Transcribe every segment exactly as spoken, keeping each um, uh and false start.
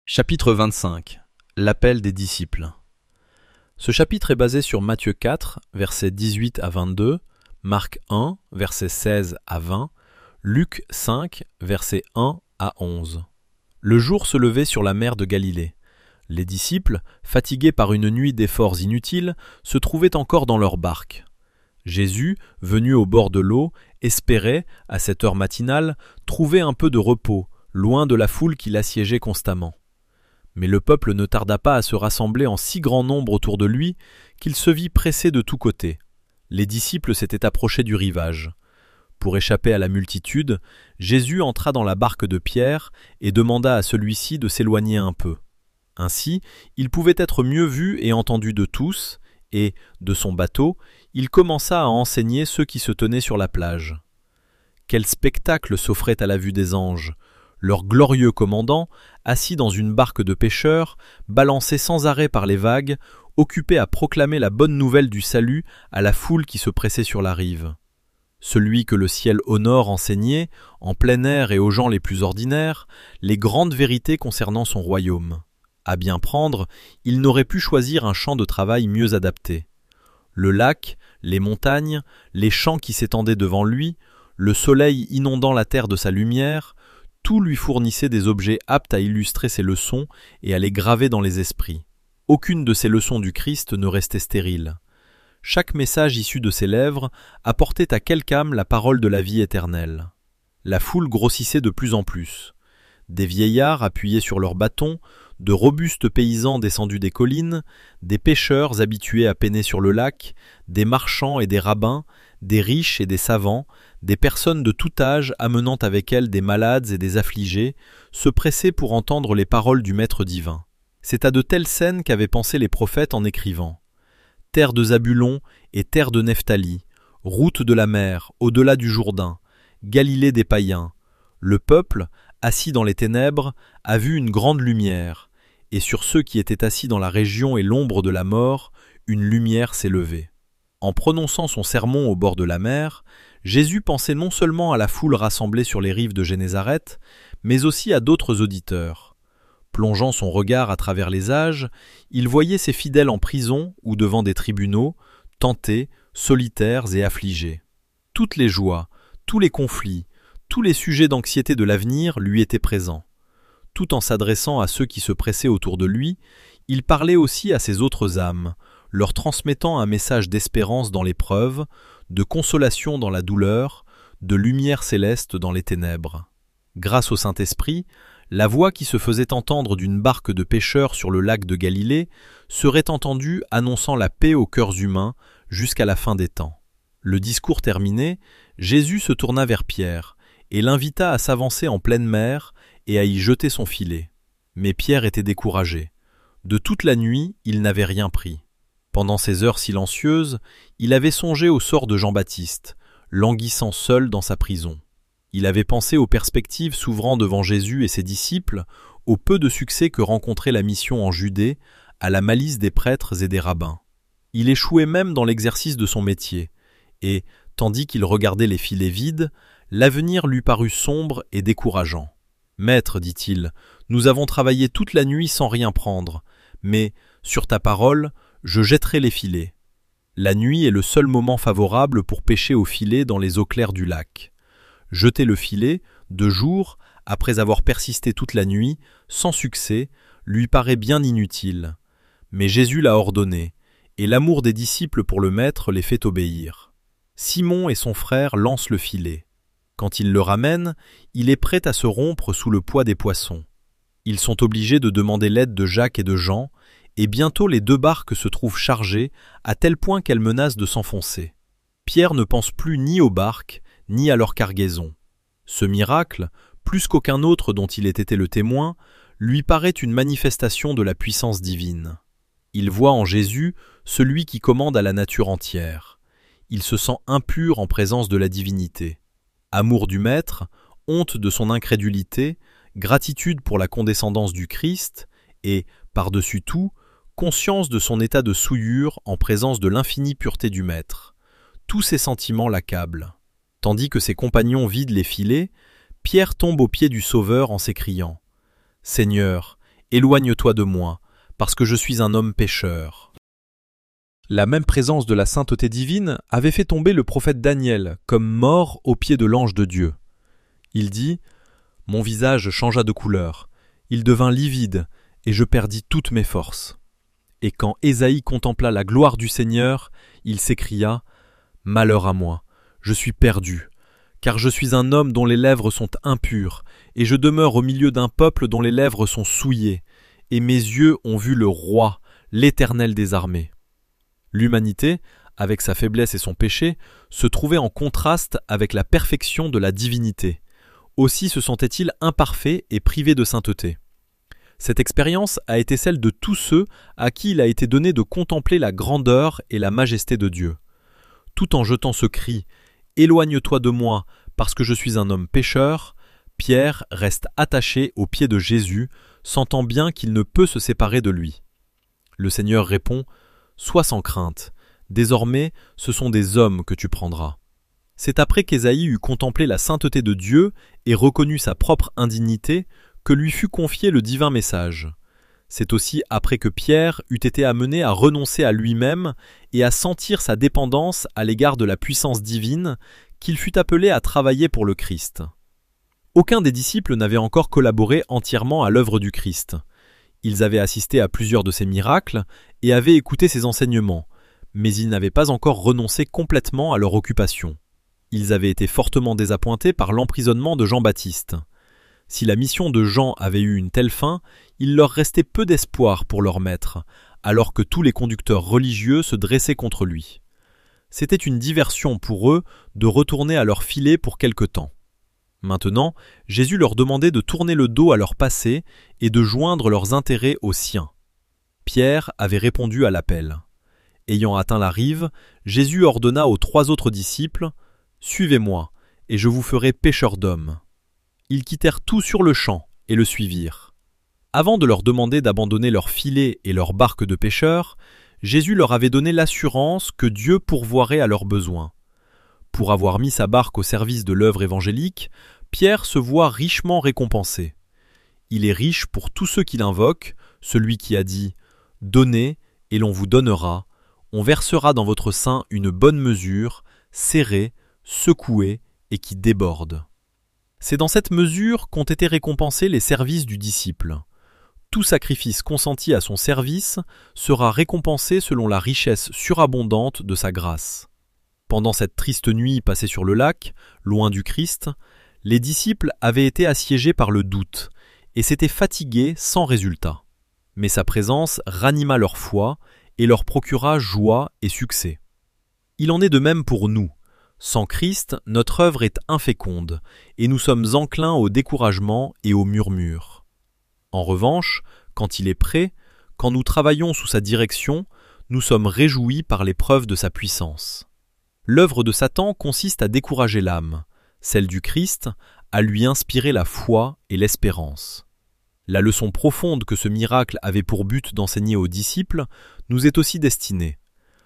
Chapitre vingt-cinq. L'appel des disciples. Ce chapitre est basé sur Matthieu quatre, versets dix-huit à vingt-deux, Marc un, versets seize à vingt, Luc cinq, versets un à onze. Le jour se levait sur la mer de Galilée. Les disciples, fatigués par une nuit d'efforts inutiles, se trouvaient encore dans leur barque. Jésus, venu au bord de l'eau, espérait, à cette heure matinale, trouver un peu de repos, loin de la foule qui l'assiégeait constamment. Mais le peuple ne tarda pas à se rassembler en si grand nombre autour de lui qu'il se vit pressé de tous côtés. Les disciples s'étaient approchés du rivage. Pour échapper à la multitude, Jésus entra dans la barque de Pierre et demanda à celui-ci de s'éloigner un peu. Ainsi, il pouvait être mieux vu et entendu de tous, et, de son bateau, il commença à enseigner ceux qui se tenaient sur la plage. Quel spectacle s'offrait à la vue des anges! Leur glorieux commandant, assis dans une barque de pêcheurs, balancé sans arrêt par les vagues, occupé à proclamer la bonne nouvelle du salut à la foule qui se pressait sur la rive. Celui que le ciel honore enseignait, en plein air et aux gens les plus ordinaires, les grandes vérités concernant son royaume. À bien prendre, il n'aurait pu choisir un champ de travail mieux adapté. Le lac, les montagnes, les champs qui s'étendaient devant lui, le soleil inondant la terre de sa lumière, tout lui fournissait des objets aptes à illustrer ses leçons et à les graver dans les esprits. Aucune de ces leçons du Christ ne restait stérile. Chaque message issu de ses lèvres apportait à quelque âme la parole de la vie éternelle. La foule grossissait de plus en plus. Des vieillards appuyés sur leurs bâtons, de robustes paysans descendus des collines, des pêcheurs habitués à peiner sur le lac, des marchands et des rabbins, des riches et des savants, des personnes de tout âge amenant avec elles des malades et des affligés, se pressaient pour entendre les paroles du Maître divin. C'est à de telles scènes qu'avaient pensé les prophètes en écrivant « Terre de Zabulon et terre de Nephtali, route de la mer, au-delà du Jourdain, Galilée des païens. Le peuple, assis dans les ténèbres, a vu une grande lumière, et sur ceux qui étaient assis dans la région et l'ombre de la mort, une lumière s'est levée. » En prononçant son sermon au bord de la mer, Jésus pensait non seulement à la foule rassemblée sur les rives de Génézareth, mais aussi à d'autres auditeurs. Plongeant son regard à travers les âges, il voyait ses fidèles en prison ou devant des tribunaux, tentés, solitaires et affligés. Toutes les joies, tous les conflits, tous les sujets d'anxiété de l'avenir lui étaient présents. Tout en s'adressant à ceux qui se pressaient autour de lui, il parlait aussi à ces autres âmes, leur transmettant un message d'espérance dans l'épreuve, de consolation dans la douleur, de lumière céleste dans les ténèbres. Grâce au Saint-Esprit, la voix qui se faisait entendre d'une barque de pêcheurs sur le lac de Galilée serait entendue annonçant la paix aux cœurs humains jusqu'à la fin des temps. Le discours terminé, Jésus se tourna vers Pierre et l'invita à s'avancer en pleine mer et à y jeter son filet. Mais Pierre était découragé. De toute la nuit, il n'avait rien pris. Pendant ces heures silencieuses, il avait songé au sort de Jean-Baptiste, languissant seul dans sa prison. Il avait pensé aux perspectives s'ouvrant devant Jésus et ses disciples, au peu de succès que rencontrait la mission en Judée, à la malice des prêtres et des rabbins. Il échouait même dans l'exercice de son métier, et, tandis qu'il regardait les filets vides, l'avenir lui parut sombre et décourageant. « Maître, dit-il, nous avons travaillé toute la nuit sans rien prendre, mais, sur ta parole, je jetterai les filets. » La nuit est le seul moment favorable pour pêcher au filet dans les eaux claires du lac. Jeter le filet, de jour, après avoir persisté toute la nuit, sans succès, lui paraît bien inutile. Mais Jésus l'a ordonné, et l'amour des disciples pour le Maître les fait obéir. Simon et son frère lancent le filet. Quand ils le ramènent, il est prêt à se rompre sous le poids des poissons. Ils sont obligés de demander l'aide de Jacques et de Jean, et bientôt les deux barques se trouvent chargées à tel point qu'elles menacent de s'enfoncer. Pierre ne pense plus ni aux barques, ni à leur cargaison. Ce miracle, plus qu'aucun autre dont il ait été le témoin, lui paraît une manifestation de la puissance divine. Il voit en Jésus celui qui commande à la nature entière. Il se sent impur en présence de la divinité. Amour du Maître, honte de son incrédulité, gratitude pour la condescendance du Christ, et, par-dessus tout, conscience de son état de souillure en présence de l'infinie pureté du Maître. Tous ces sentiments l'accablent. Tandis que ses compagnons vident les filets, Pierre tombe aux pieds du Sauveur en s'écriant « Seigneur, éloigne-toi de moi, parce que je suis un homme pécheur. » La même présence de la sainteté divine avait fait tomber le prophète Daniel comme mort aux pieds de l'ange de Dieu. Il dit « Mon visage changea de couleur, il devint livide, et je perdis toutes mes forces. » Et quand Ésaïe contempla la gloire du Seigneur, il s'écria « Malheur à moi, je suis perdu, car je suis un homme dont les lèvres sont impures, et je demeure au milieu d'un peuple dont les lèvres sont souillées, et mes yeux ont vu le Roi, l'Éternel des armées. » L'humanité, avec sa faiblesse et son péché, se trouvait en contraste avec la perfection de la divinité. Aussi se sentait-il imparfait et privé de sainteté. Cette expérience a été celle de tous ceux à qui il a été donné de contempler la grandeur et la majesté de Dieu. Tout en jetant ce cri « Éloigne-toi de moi, parce que je suis un homme pécheur », Pierre reste attaché aux pieds de Jésus, sentant bien qu'il ne peut se séparer de lui. Le Seigneur répond « Sois sans crainte, désormais ce sont des hommes que tu prendras. » C'est après qu'Ésaïe eut contemplé la sainteté de Dieu et reconnu sa propre indignité que lui fut confié le divin message. C'est aussi après que Pierre eut été amené à renoncer à lui-même et à sentir sa dépendance à l'égard de la puissance divine qu'il fut appelé à travailler pour le Christ. Aucun des disciples n'avait encore collaboré entièrement à l'œuvre du Christ. Ils avaient assisté à plusieurs de ses miracles et avaient écouté ses enseignements, mais ils n'avaient pas encore renoncé complètement à leur occupation. Ils avaient été fortement désappointés par l'emprisonnement de Jean-Baptiste. Si la mission de Jean avait eu une telle fin, il leur restait peu d'espoir pour leur maître, alors que tous les conducteurs religieux se dressaient contre lui. C'était une diversion pour eux de retourner à leur filet pour quelque temps. Maintenant, Jésus leur demandait de tourner le dos à leur passé et de joindre leurs intérêts aux siens. Pierre avait répondu à l'appel. Ayant atteint la rive, Jésus ordonna aux trois autres disciples « Suivez-moi, et je vous ferai pêcheurs d'hommes. » Ils quittèrent tout sur le champ et le suivirent. Avant de leur demander d'abandonner leurs filets et leurs barques de pêcheurs, Jésus leur avait donné l'assurance que Dieu pourvoirait à leurs besoins. Pour avoir mis sa barque au service de l'œuvre évangélique, Pierre se voit richement récompensé. Il est riche pour tous ceux qui l'invoquent, celui qui a dit « Donnez, et l'on vous donnera, on versera dans votre sein une bonne mesure, serrée, secouée et qui déborde. » C'est dans cette mesure qu'ont été récompensés les services du disciple. Tout sacrifice consenti à son service sera récompensé selon la richesse surabondante de sa grâce. Pendant cette triste nuit passée sur le lac, loin du Christ, les disciples avaient été assiégés par le doute et s'étaient fatigués sans résultat. Mais sa présence ranima leur foi et leur procura joie et succès. Il en est de même pour nous. Sans Christ, notre œuvre est inféconde et nous sommes enclins au découragement et au murmure. En revanche, quand il est prêt, quand nous travaillons sous sa direction, nous sommes réjouis par l'épreuve de sa puissance. L'œuvre de Satan consiste à décourager l'âme, celle du Christ, à lui inspirer la foi et l'espérance. La leçon profonde que ce miracle avait pour but d'enseigner aux disciples nous est aussi destinée.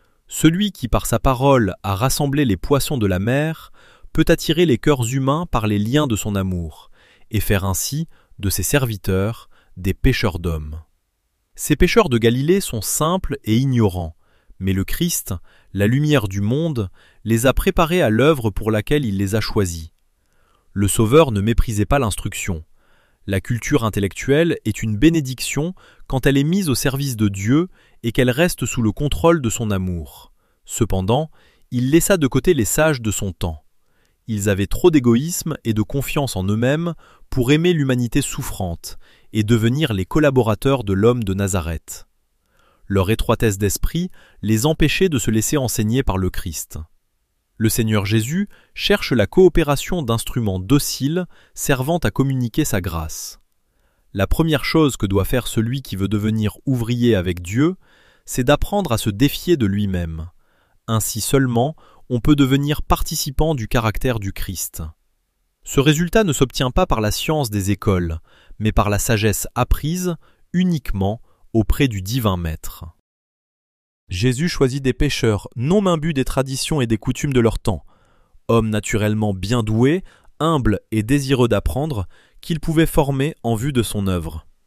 Celui qui par sa parole a rassemblé les poissons de la mer peut attirer les cœurs humains par les liens de son amour et faire ainsi de ses serviteurs des pêcheurs d'hommes. Ces pêcheurs de Galilée sont simples et ignorants, mais le Christ, la lumière du monde, les a préparés à l'œuvre pour laquelle il les a choisis. Le Sauveur ne méprisait pas l'instruction. La culture intellectuelle est une bénédiction quand elle est mise au service de Dieu et qu'elle reste sous le contrôle de son amour. Cependant, il laissa de côté les sages de son temps. Ils avaient trop d'égoïsme et de confiance en eux-mêmes pour aimer l'humanité souffrante et devenir les collaborateurs de l'homme de Nazareth. Leur étroitesse d'esprit les empêchait de se laisser enseigner par le Christ. Le Seigneur Jésus cherche la coopération d'instruments dociles servant à communiquer sa grâce. La première chose que doit faire celui qui veut devenir ouvrier avec Dieu, c'est d'apprendre à se défier de lui-même. Ainsi seulement, on peut devenir participant du caractère du Christ. Ce résultat ne s'obtient pas par la science des écoles, mais par la sagesse apprise uniquement auprès du divin Maître. Jésus choisit des pêcheurs non imbus des traditions et des coutumes de leur temps, hommes naturellement bien doués, humbles et désireux d'apprendre, qu'il pouvait former en vue de son œuvre.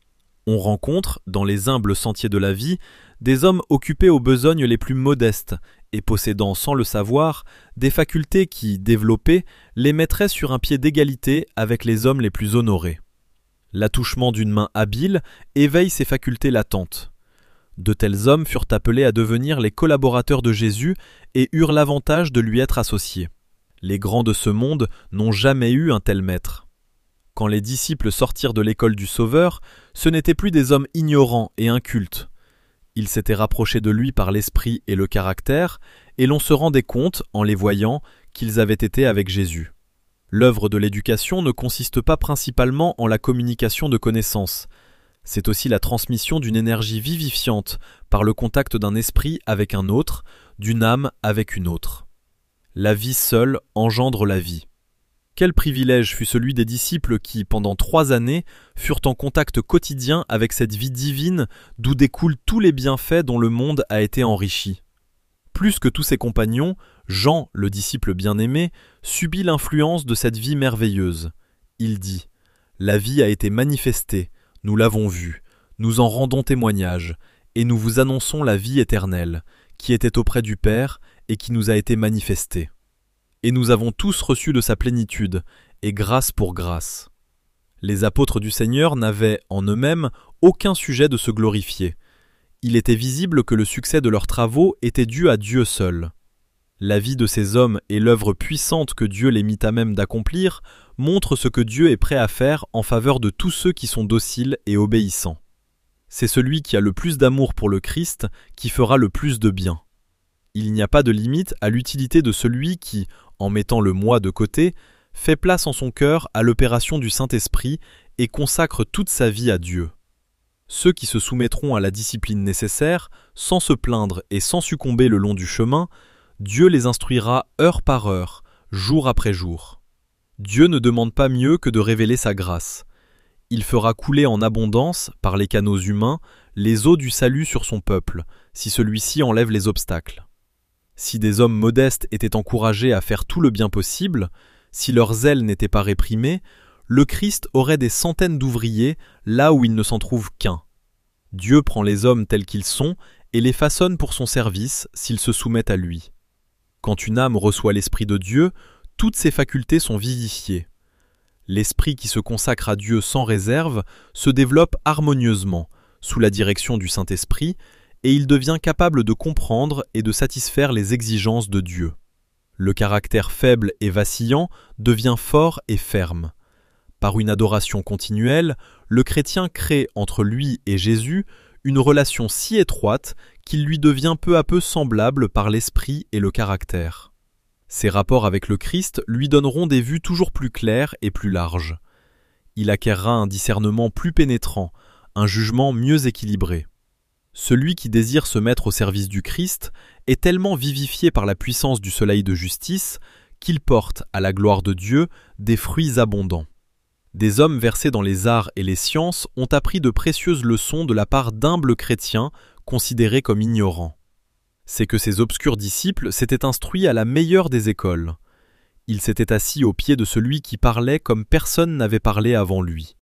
On rencontre, dans les humbles sentiers de la vie, des hommes occupés aux besognes les plus modestes et possédant, sans le savoir, des facultés qui, développées, les mettraient sur un pied d'égalité avec les hommes les plus honorés. L'attouchement d'une main habile éveille ces facultés latentes. De tels hommes furent appelés à devenir les collaborateurs de Jésus et eurent l'avantage de lui être associés. Les grands de ce monde n'ont jamais eu un tel maître. Quand les disciples sortirent de l'école du Sauveur, ce n'étaient plus des hommes ignorants et incultes. Ils s'étaient rapprochés de lui par l'esprit et le caractère, et l'on se rendait compte, en les voyant, qu'ils avaient été avec Jésus. L'œuvre de l'éducation ne consiste pas principalement en la communication de connaissances. C'est aussi la transmission d'une énergie vivifiante par le contact d'un esprit avec un autre, d'une âme avec une autre. La vie seule engendre la vie. Quel privilège fut celui des disciples qui, pendant trois années, furent en contact quotidien avec cette vie divine d'où découlent tous les bienfaits dont le monde a été enrichi. Plus que tous ses compagnons, Jean, le disciple bien-aimé, subit l'influence de cette vie merveilleuse. Il dit « La vie a été manifestée, nous l'avons vue, nous en rendons témoignage, et nous vous annonçons la vie éternelle, qui était auprès du Père et qui nous a été manifestée. Et nous avons tous reçu de sa plénitude, et grâce pour grâce. » Les apôtres du Seigneur n'avaient, en eux-mêmes, aucun sujet de se glorifier. Il était visible que le succès de leurs travaux était dû à Dieu seul. La vie de ces hommes et l'œuvre puissante que Dieu les mit à même d'accomplir montrent ce que Dieu est prêt à faire en faveur de tous ceux qui sont dociles et obéissants. C'est celui qui a le plus d'amour pour le Christ qui fera le plus de bien. Il n'y a pas de limite à l'utilité de celui qui, en mettant le moi de côté, fait place en son cœur à l'opération du Saint-Esprit et consacre toute sa vie à Dieu. Ceux qui se soumettront à la discipline nécessaire, sans se plaindre et sans succomber le long du chemin, Dieu les instruira heure par heure, jour après jour. Dieu ne demande pas mieux que de révéler sa grâce. Il fera couler en abondance, par les canaux humains, les eaux du salut sur son peuple, si celui-ci enlève les obstacles. Si des hommes modestes étaient encouragés à faire tout le bien possible, si leur zèle n'était pas réprimé, le Christ aurait des centaines d'ouvriers là où il ne s'en trouve qu'un. Dieu prend les hommes tels qu'ils sont et les façonne pour son service s'ils se soumettent à lui. Quand une âme reçoit l'Esprit de Dieu, toutes ses facultés sont vivifiées. L'esprit qui se consacre à Dieu sans réserve se développe harmonieusement, sous la direction du Saint-Esprit, et il devient capable de comprendre et de satisfaire les exigences de Dieu. Le caractère faible et vacillant devient fort et ferme. Par une adoration continuelle, le chrétien crée entre lui et Jésus une relation si étroite qu'il lui devient peu à peu semblable par l'esprit et le caractère. Ses rapports avec le Christ lui donneront des vues toujours plus claires et plus larges. Il acquerra un discernement plus pénétrant, un jugement mieux équilibré. Celui qui désire se mettre au service du Christ est tellement vivifié par la puissance du soleil de justice qu'il porte, à la gloire de Dieu, des fruits abondants. Des hommes versés dans les arts et les sciences ont appris de précieuses leçons de la part d'humbles chrétiens considérés comme ignorants. C'est que ces obscurs disciples s'étaient instruits à la meilleure des écoles. Ils s'étaient assis aux pieds de celui qui parlait comme personne n'avait parlé avant lui.